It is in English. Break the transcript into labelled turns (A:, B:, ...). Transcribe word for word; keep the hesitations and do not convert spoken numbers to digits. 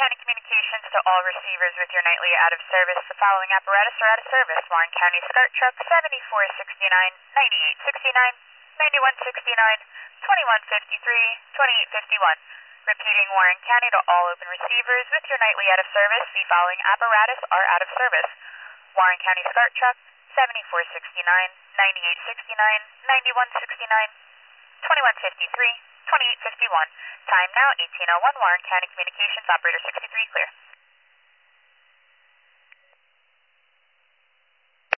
A: County Communications to all receivers with your nightly out of service. The following apparatus are out of service. Warren County SCART Truck seventy-four sixty-nine, ninety-eight sixty-nine, ninety-one sixty-nine, twenty-one fifty-three, twenty-eight fifty-one. Repeating, Warren County to all open receivers with your nightly out of service. The following apparatus are out of service. Warren County SCART Truck seventy-four sixty-nine, ninety-eight sixty-nine, ninety-one sixty-nine, twenty-one fifty-three, twenty-eight fifty-one. Time now eighteen oh one. Warren County Communications, operator sixty-three, clear.